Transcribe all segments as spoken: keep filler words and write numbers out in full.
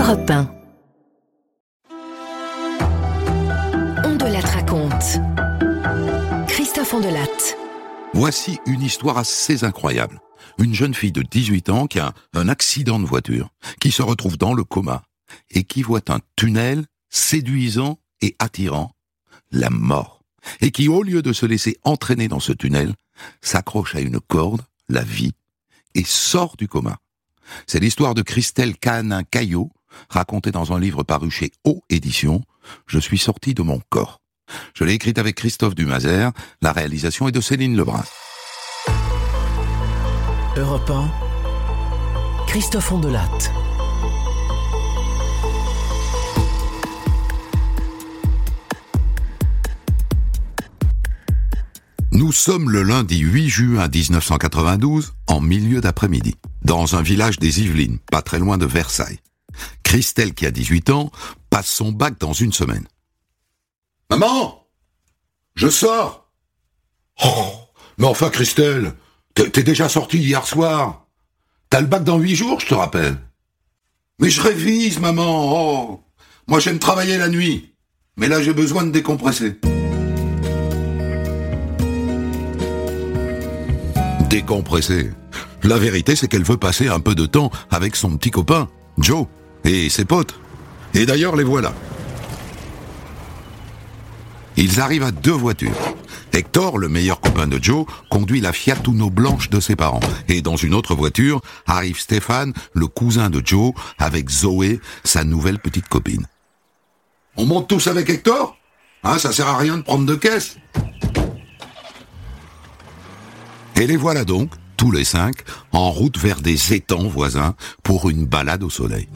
Europe un. Ondelat raconte. Christophe Ondelat. Voici une histoire assez incroyable. Une jeune fille de dix-huit ans qui a un accident de voiture, qui se retrouve dans le coma et qui voit un tunnel séduisant et attirant, la mort. Et qui, au lieu de se laisser entraîner dans ce tunnel, s'accroche à une corde, la vie, et sort du coma. C'est l'histoire de Christelle Cahanin-Caillot, racontée dans un livre paru chez O Éditions, « Je suis sorti de mon corps ». Je l'ai écrite avec Christophe Dumazer, la réalisation est de Céline Lebrun. Europe un, Christophe Ondelat. Nous sommes le lundi huit juin dix-neuf cent quatre-vingt-douze, en milieu d'après-midi, dans un village des Yvelines, pas très loin de Versailles. Christelle, qui a dix-huit ans, passe son bac dans une semaine. « Maman, je sors !»« Oh, mais enfin Christelle, t'es, t'es déjà sortie hier soir. T'as le bac dans huit jours, je te rappelle. »« Mais je révise, maman, oh. Moi j'aime travailler la nuit, mais là j'ai besoin de décompresser. » Décompresser. La vérité, c'est qu'elle veut passer un peu de temps avec son petit copain, Joe, et ses potes. Et d'ailleurs, les voilà. Ils arrivent à deux voitures. Hector, le meilleur copain de Joe, conduit la Fiat Uno blanche de ses parents. Et dans une autre voiture, arrive Stéphane, le cousin de Joe, avec Zoé, sa nouvelle petite copine. On monte tous avec Hector ? Hein, ça sert à rien de prendre de caisse. Et les voilà donc, tous les cinq, en route vers des étangs voisins pour une balade au soleil.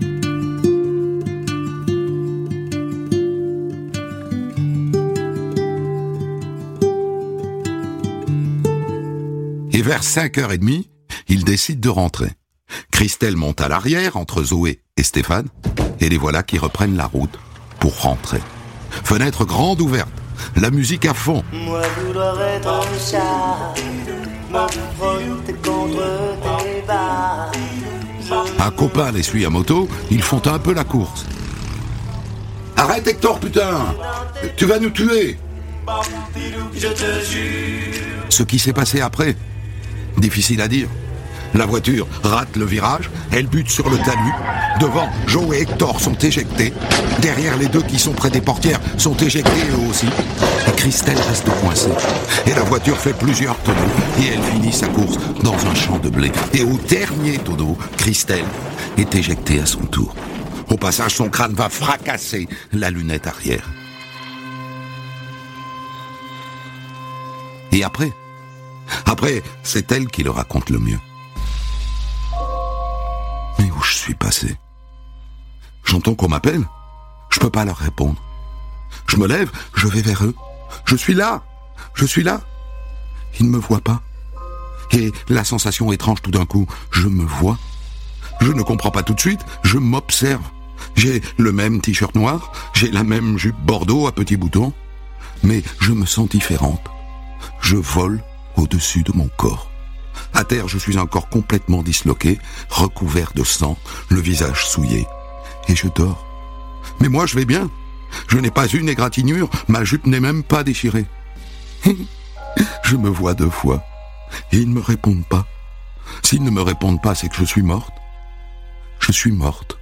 Et vers cinq heures trente, ils décident de rentrer. Christelle monte à l'arrière entre Zoé et Stéphane, et les voilà qui reprennent la route pour rentrer. Fenêtre grande ouverte, la musique à fond. Moi vouloir être un chat, me frotter contre tes bas. Un copain les suit à moto, ils font un peu la course. Arrête Hector, putain! Tu vas nous tuer! Je te jure. Ce qui s'est passé après, difficile à dire. La voiture rate le virage, elle bute sur le talus. Devant, Joe et Hector sont éjectés. Derrière, les deux qui sont près des portières sont éjectés eux aussi. Et Christelle reste coincée. Et la voiture fait plusieurs tonneaux. Et elle finit sa course dans un champ de blé. Et au dernier tonneau, Christelle est éjectée à son tour. Au passage, son crâne va fracasser la lunette arrière. Et après Après, c'est elle qui le raconte le mieux. Mais où je suis passé? J'entends qu'on m'appelle. Je peux pas leur répondre. Je me lève, je vais vers eux. Je suis là. Je suis là. Ils ne me voient pas. Et la sensation étrange tout d'un coup, je me vois. Je ne comprends pas tout de suite, je m'observe. J'ai le même t-shirt noir, j'ai la même jupe bordeaux à petits boutons. Mais je me sens différente. Je vole au-dessus de mon corps. À terre, je suis un corps complètement disloqué, recouvert de sang, le visage souillé. Et je dors. Mais moi, je vais bien. Je n'ai pas une égratignure, ma jupe n'est même pas déchirée. Je me vois deux fois. Et ils ne me répondent pas. S'ils ne me répondent pas, c'est que je suis morte. Je suis morte.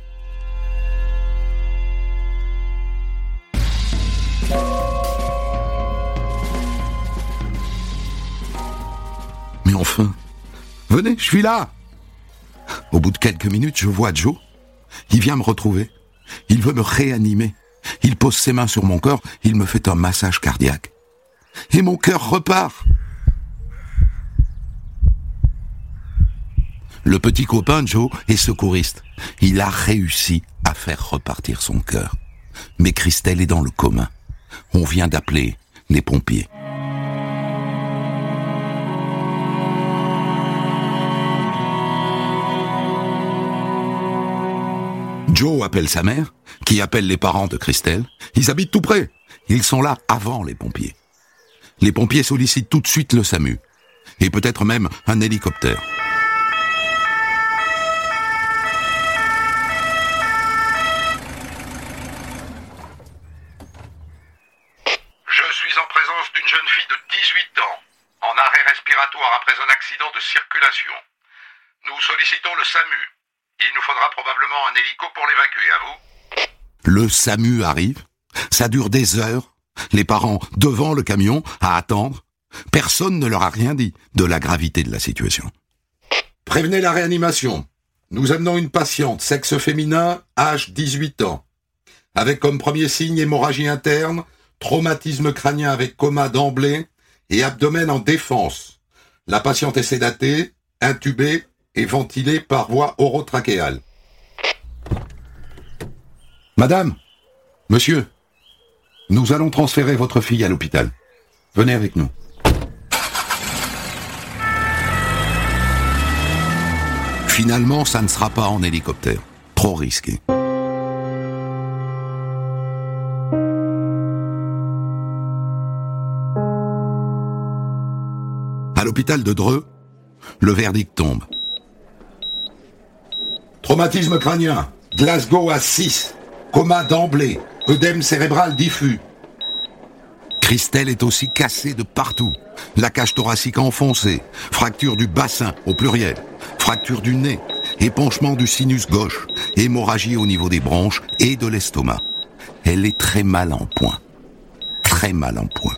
Mais enfin, venez, je suis là. Au bout de quelques minutes, je vois Joe. Il vient me retrouver. Il veut me réanimer. Il pose ses mains sur mon corps. Il me fait un massage cardiaque. Et mon cœur repart. Le petit copain Joe est secouriste. Il a réussi à faire repartir son cœur. Mais Christelle est dans le coma. On vient d'appeler les pompiers. Joe appelle sa mère, qui appelle les parents de Christelle. Ils habitent tout près. Ils sont là avant les pompiers. Les pompiers sollicitent tout de suite le SAMU. Et peut-être même un hélicoptère. accident de circulation. Nous sollicitons le SAMU. Il nous faudra probablement un hélico pour l'évacuer, à vous. Le SAMU arrive. Ça dure des heures. Les parents devant le camion à attendre. Personne ne leur a rien dit de la gravité de la situation. Prévenez la réanimation. Nous amenons une patiente, sexe féminin, âge dix-huit ans. Avec comme premier signe hémorragie interne, traumatisme crânien avec coma d'emblée et abdomen en défense. La patiente est sédatée, intubée et ventilée par voie orotrachéale. Madame, monsieur, nous allons transférer votre fille à l'hôpital. Venez avec nous. Finalement, ça ne sera pas en hélicoptère. Trop risqué. À l'hôpital de Dreux, le verdict tombe. Traumatisme crânien, Glasgow à six, coma d'emblée, œdème cérébral diffus. Christelle est aussi cassée de partout. La cage thoracique enfoncée, fracture du bassin au pluriel, fracture du nez, épanchement du sinus gauche, hémorragie au niveau des bronches et de l'estomac. Elle est très mal en point. Très mal en point.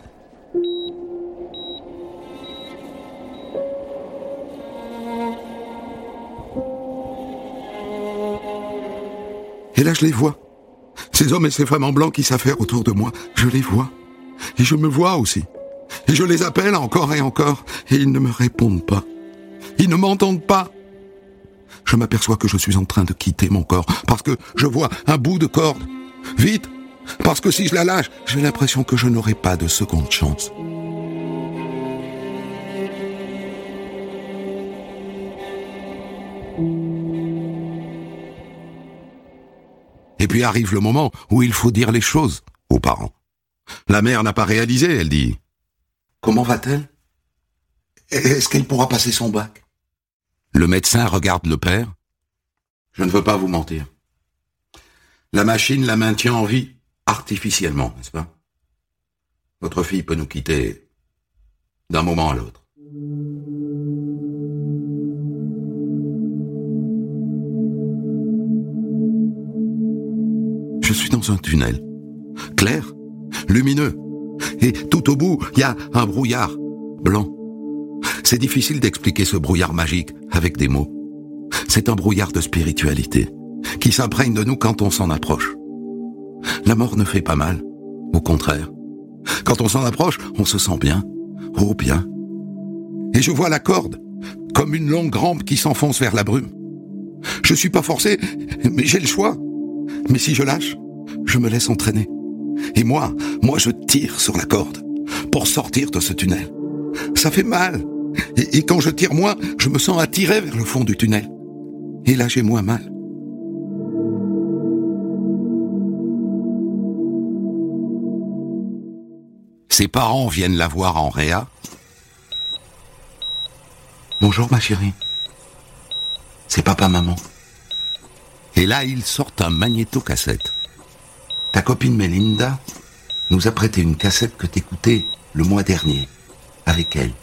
Et là, je les vois. Ces hommes et ces femmes en blanc qui s'affairent autour de moi, je les vois. Et je me vois aussi. Et je les appelle encore et encore, et ils ne me répondent pas. Ils ne m'entendent pas. Je m'aperçois que je suis en train de quitter mon corps, parce que je vois un bout de corde. Vite, parce que si je la lâche, j'ai l'impression que je n'aurai pas de seconde chance. Et puis arrive le moment où il faut dire les choses aux parents. La mère n'a pas réalisé, elle dit « Comment va-t-elle ? Est-ce qu'elle pourra passer son bac ?» Le médecin regarde le père. « Je ne veux pas vous mentir. La machine la maintient en vie artificiellement, n'est-ce pas ? Votre fille peut nous quitter d'un moment à l'autre. » Je suis dans un tunnel, clair, lumineux, et tout au bout, il y a un brouillard blanc. C'est difficile d'expliquer ce brouillard magique avec des mots. C'est un brouillard de spiritualité qui s'imprègne de nous quand on s'en approche. La mort ne fait pas mal, au contraire. Quand on s'en approche, on se sent bien, oh bien. Et je vois la corde, comme une longue rampe qui s'enfonce vers la brume. Je suis pas forcé, mais j'ai le choix. Mais si je lâche, je me laisse entraîner. Et moi, moi je tire sur la corde pour sortir de ce tunnel. Ça fait mal. Et, et quand je tire moins, je me sens attiré vers le fond du tunnel. Et là, j'ai moins mal. Ses parents viennent la voir en réa. Bonjour ma chérie. C'est papa-maman. Et là, ils sortent un magnétocassette. Ta copine Mélinda nous a prêté une cassette que t'écoutais le mois dernier, avec elle.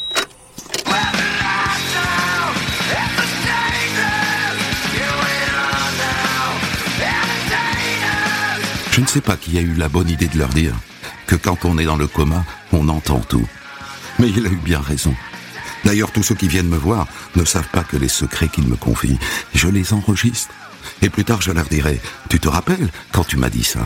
Je ne sais pas qui a eu la bonne idée de leur dire que quand on est dans le coma, on entend tout. Mais il a eu bien raison. D'ailleurs, tous ceux qui viennent me voir ne savent pas que les secrets qu'ils me confient, je les enregistre. Et plus tard, je leur dirai, tu te rappelles quand tu m'as dit ça ?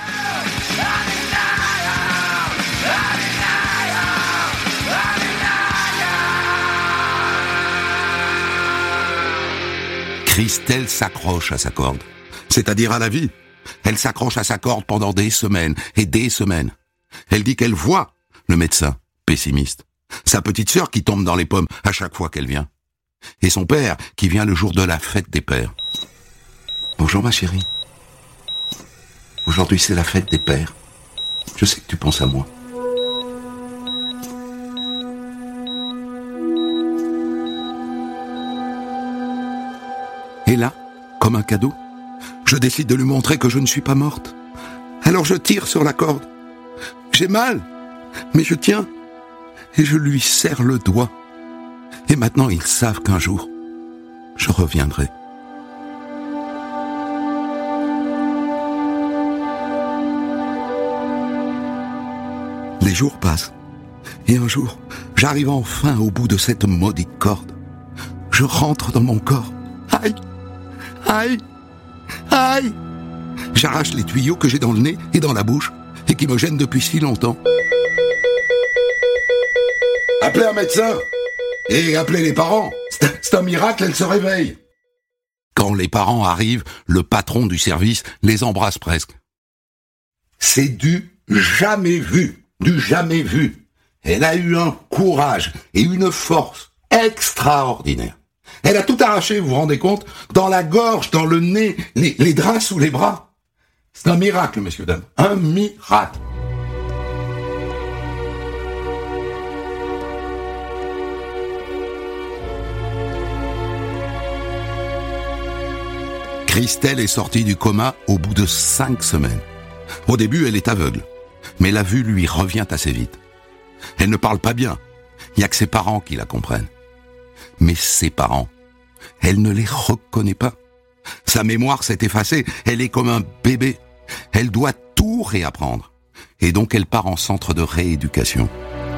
Christelle s'accroche à sa corde, c'est-à-dire à la vie. Elle s'accroche à sa corde pendant des semaines et des semaines. Elle dit qu'elle voit le médecin, pessimiste, sa petite sœur qui tombe dans les pommes à chaque fois qu'elle vient, et son père qui vient le jour de la fête des pères. Bonjour ma chérie. Aujourd'hui c'est la fête des pères. Je sais que tu penses à moi. Et là, comme un cadeau, je décide de lui montrer que je ne suis pas morte. Alors je tire sur la corde. J'ai mal, mais je tiens. Et je lui serre le doigt. Et maintenant, ils savent qu'un jour, je reviendrai. Les jours passent. Et un jour, j'arrive enfin au bout de cette maudite corde. Je rentre dans mon corps. Aïe! Aïe! Aïe! J'arrache les tuyaux que j'ai dans le nez et dans la bouche et qui me gênent depuis si longtemps. Appelez un médecin! Et appelez les parents! C'est, c'est un miracle, elle se réveille! Quand les parents arrivent, le patron du service les embrasse presque. C'est du jamais vu! Du jamais vu! Elle a eu un courage et une force extraordinaires. Elle a tout arraché, vous vous rendez compte? Dans la gorge, dans le nez, les, les draps sous les bras. C'est un miracle, messieurs, dames. Un miracle. Christelle est sortie du coma au bout de cinq semaines. Au début, elle est aveugle, mais la vue lui revient assez vite. Elle ne parle pas bien. Il n'y a que ses parents qui la comprennent. Mais ses parents, elle ne les reconnaît pas. Sa mémoire s'est effacée. Elle est comme un bébé. Elle doit tout réapprendre. Et donc elle part en centre de rééducation.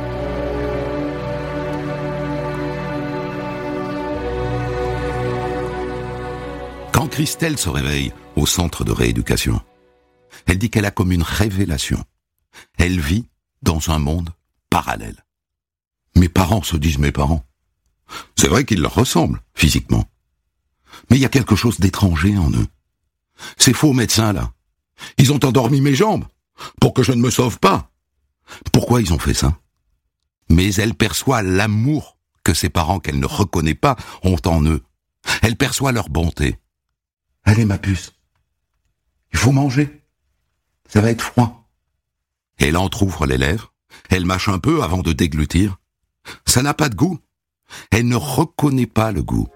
Quand Christelle se réveille au centre de rééducation, elle dit qu'elle a comme une révélation. Elle vit dans un monde parallèle. Mes parents se disent mes parents. C'est vrai qu'ils leur ressemblent, physiquement. Mais il y a quelque chose d'étranger en eux. Ces faux médecins-là, ils ont endormi mes jambes pour que je ne me sauve pas. Pourquoi ils ont fait ça? Mais elle perçoit l'amour que ses parents qu'elle ne reconnaît pas ont en eux. Elle perçoit leur bonté. Allez, ma puce, il faut manger. Ça va être froid. Elle entrouvre les lèvres, elle mâche un peu avant de déglutir. Ça n'a pas de goût. Elle ne reconnaît pas le goût.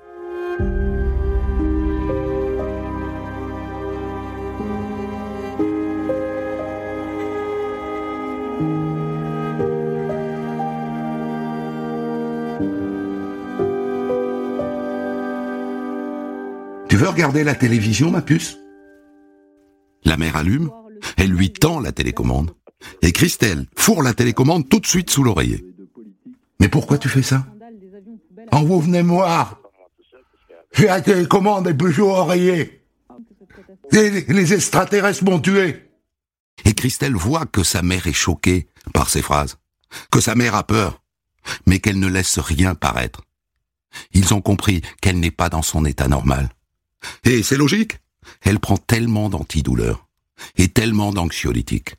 Tu veux regarder la télévision, ma puce? La mère allume, elle lui tend la télécommande, et Christelle fourre la télécommande tout de suite sous l'oreiller. Mais pourquoi tu fais ça? Quand vous venez me voir, j'ai la télécommande et puis je oreiller. Les, les extraterrestres m'ont tué. Et Christelle voit que sa mère est choquée par ces phrases, que sa mère a peur, mais qu'elle ne laisse rien paraître. Ils ont compris qu'elle n'est pas dans son état normal. Et c'est logique, elle prend tellement d'antidouleurs et tellement d'anxiolytiques.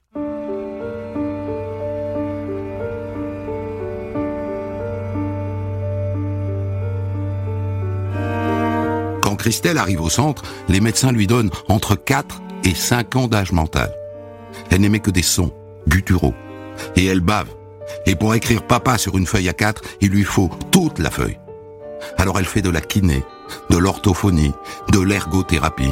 Quand Christelle arrive au centre, les médecins lui donnent entre quatre et cinq ans d'âge mental. Elle n'émet que des sons gutturaux. Et elle bave. Et pour écrire papa sur une feuille A quatre, il lui faut toute la feuille. Alors elle fait de la kiné, de l'orthophonie, de l'ergothérapie.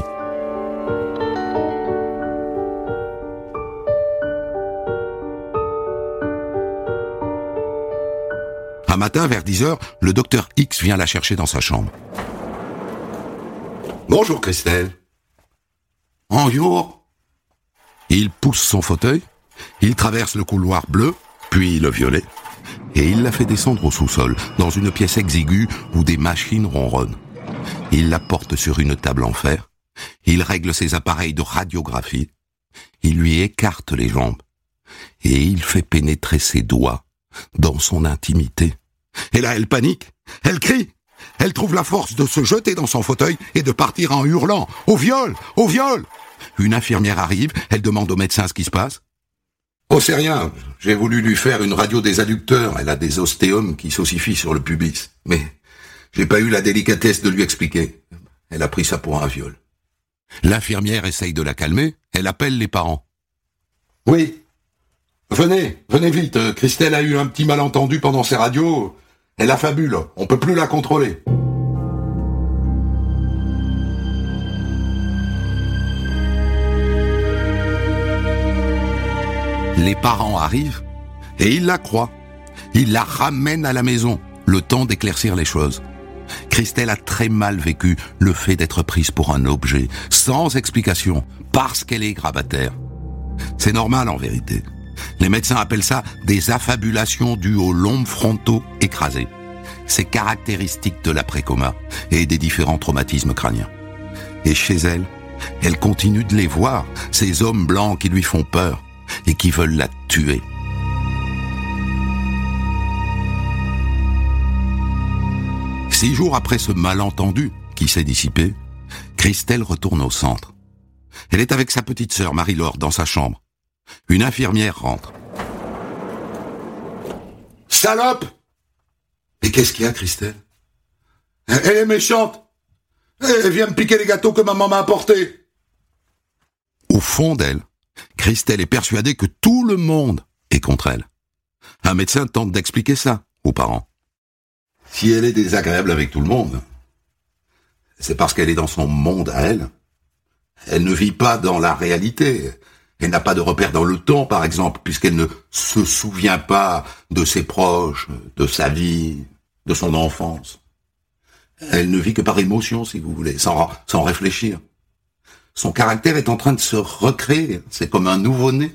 Un matin, vers dix heures, le docteur X vient la chercher dans sa chambre. Bonjour Christelle. Bonjour. Il pousse son fauteuil, il traverse le couloir bleu, puis le violet, et il la fait descendre au sous-sol, dans une pièce exiguë où des machines ronronnent. Il la porte sur une table en fer, il règle ses appareils de radiographie, il lui écarte les jambes, et il fait pénétrer ses doigts dans son intimité. Et là, elle panique, elle crie, elle trouve la force de se jeter dans son fauteuil et de partir en hurlant « Au viol! Au viol !» Une infirmière arrive, elle demande au médecin ce qui se passe. « Oh, c'est rien, j'ai voulu lui faire une radio des adducteurs, elle a des ostéomes qui s'ossifient sur le pubis. Mais j'ai pas eu la délicatesse de lui expliquer. Elle a pris ça pour un viol. » L'infirmière essaye de la calmer, elle appelle les parents. « Oui, venez, venez vite, Christelle a eu un petit malentendu pendant ses radios, elle affabule, on peut plus la contrôler. » Les parents arrivent et ils la croient. Ils la ramènent à la maison, le temps d'éclaircir les choses. Christelle a très mal vécu le fait d'être prise pour un objet, sans explication, parce qu'elle est grabataire. C'est normal en vérité. Les médecins appellent ça des affabulations dues aux lombes frontaux écrasés. C'est caractéristique de l'après-coma et des différents traumatismes crâniens. Et chez elle, elle continue de les voir, ces hommes blancs qui lui font peur et qui veulent la tuer. Six jours après ce malentendu qui s'est dissipé, Christelle retourne au centre. Elle est avec sa petite sœur Marie-Laure dans sa chambre. Une infirmière rentre. « Salope !» Et qu'est-ce qu'il y a, Christelle ? Elle est méchante. Elle vient me piquer les gâteaux que maman m'a apportés. Au fond d'elle, Christelle est persuadée que tout le monde est contre elle. Un médecin tente d'expliquer ça aux parents. Si elle est désagréable avec tout le monde, c'est parce qu'elle est dans son monde à elle. Elle ne vit pas dans la réalité. Elle n'a pas de repère dans le temps, par exemple, puisqu'elle ne se souvient pas de ses proches, de sa vie, de son enfance. Elle ne vit que par émotion, si vous voulez, sans, sans réfléchir. Son caractère est en train de se recréer. C'est comme un nouveau-né.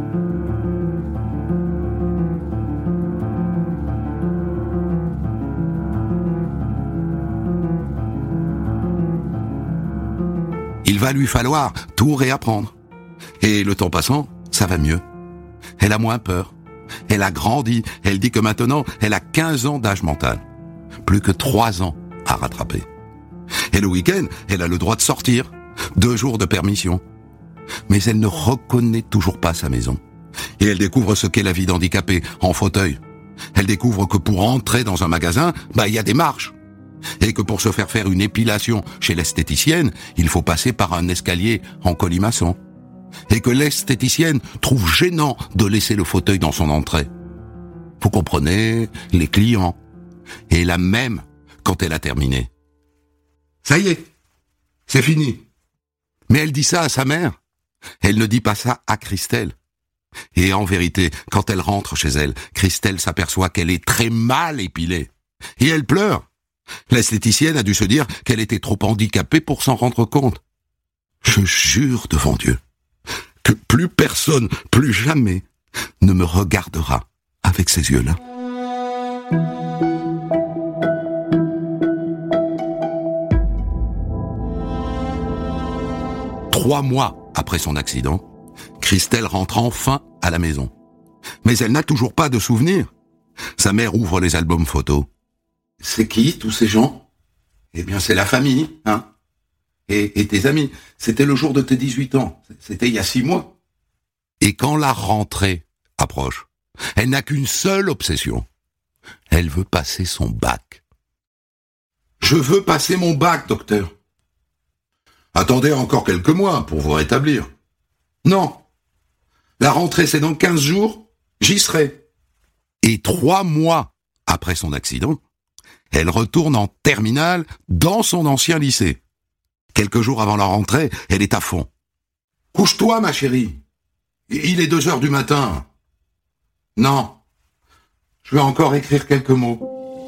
Il va lui falloir tout réapprendre. Et le temps passant, ça va mieux. Elle a moins peur. Elle a grandi. Elle dit que maintenant, elle a quinze ans d'âge mental. Plus que trois ans à rattraper. Et le week-end, elle a le droit de sortir. Deux jours de permission. Mais elle ne reconnaît toujours pas sa maison. Et elle découvre ce qu'est la vie d'handicapé en fauteuil. Elle découvre que pour entrer dans un magasin, bah, il y a des marches. Et que pour se faire faire une épilation chez l'esthéticienne, il faut passer par un escalier en colimaçon. Et que l'esthéticienne trouve gênant de laisser le fauteuil dans son entrée. Vous comprenez, les clients. Et la même quand elle a terminé. Ça y est, c'est fini. Mais elle dit ça à sa mère. Elle ne dit pas ça à Christelle. Et en vérité, quand elle rentre chez elle, Christelle s'aperçoit qu'elle est très mal épilée. Et elle pleure. L'esthéticienne a dû se dire qu'elle était trop handicapée pour s'en rendre compte. Je jure devant Dieu que plus personne, plus jamais, ne me regardera avec ces yeux-là. Trois mois après son accident, Christelle rentre enfin à la maison. Mais elle n'a toujours pas de souvenirs. Sa mère ouvre les albums photos. C'est qui, tous ces gens ? Eh bien, c'est la famille, hein ? Et, et tes amis. C'était le jour de tes dix-huit ans. C'était il y a six mois. Et quand la rentrée approche, elle n'a qu'une seule obsession. Elle veut passer son bac. Je veux passer mon bac, docteur. Attendez encore quelques mois pour vous rétablir. Non. La rentrée, c'est dans quinze jours. J'y serai. Et trois mois après son accident, elle retourne en terminale dans son ancien lycée. Quelques jours avant la rentrée, elle est à fond. « Couche-toi, ma chérie. Il est deux heures du matin. »« Non. Je vais encore écrire quelques mots. »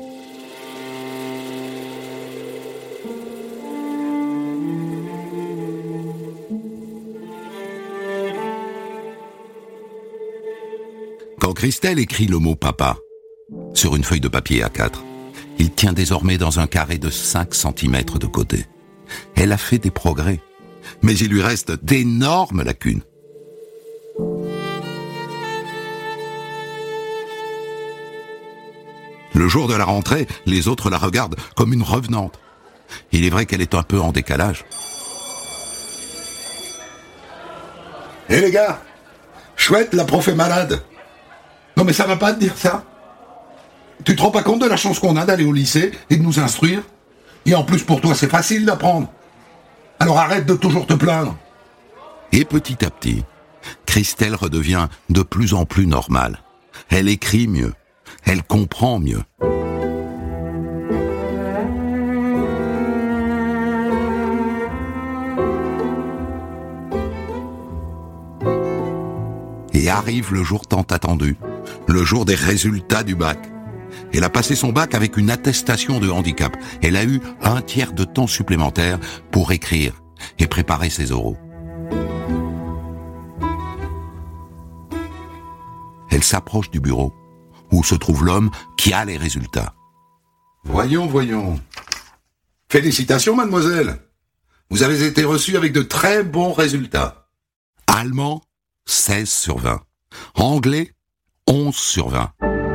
Quand Christelle écrit le mot « papa » sur une feuille de papier A quatre, il tient désormais dans un carré de cinq centimètres de côté. Elle a fait des progrès, mais il lui reste d'énormes lacunes. Le jour de la rentrée, les autres la regardent comme une revenante. Il est vrai qu'elle est un peu en décalage. Hé hey les gars, chouette, la prof est malade. Non mais ça va pas te dire ça. Tu te rends pas compte de la chance qu'on a d'aller au lycée et de nous instruire ? Et en plus pour toi c'est facile d'apprendre. Alors arrête de toujours te plaindre. Et petit à petit, Christelle redevient de plus en plus normale. Elle écrit mieux. Elle comprend mieux. Et arrive le jour tant attendu, le jour des résultats du bac. Elle a passé son bac avec une attestation de handicap. Elle a eu un tiers de temps supplémentaire pour écrire et préparer ses oraux. Elle s'approche du bureau où se trouve l'homme qui a les résultats. Voyons, voyons. Félicitations, mademoiselle. Vous avez été reçue avec de très bons résultats. Allemand, seize sur vingt. Anglais, onze sur vingt.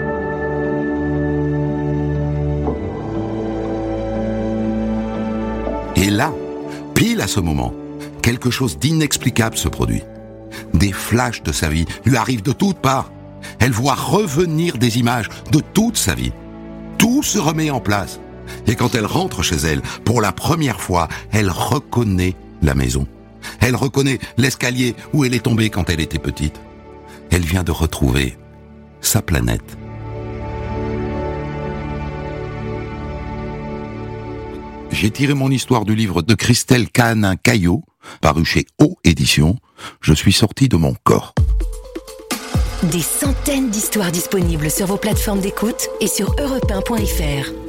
Et là, pile à ce moment, quelque chose d'inexplicable se produit. Des flashs de sa vie lui arrivent de toutes parts. Elle voit revenir des images de toute sa vie. Tout se remet en place. Et quand elle rentre chez elle, pour la première fois, elle reconnaît la maison. Elle reconnaît l'escalier où elle est tombée quand elle était petite. Elle vient de retrouver sa planète. J'ai tiré mon histoire du livre de Christelle Cahanin-Caillot, paru chez O Éditions. Je suis sorti de mon corps. Des centaines d'histoires disponibles sur vos plateformes d'écoute et sur europe un point f r.